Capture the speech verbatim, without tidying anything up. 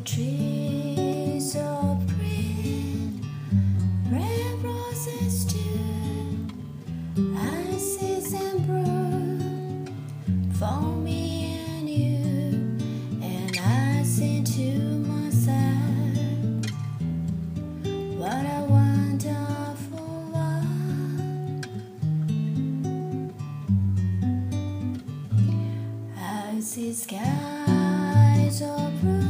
trees of green, red roses too. I see them bloom for me and you, and I think to myself, what a wonderful world. I see skies of blue,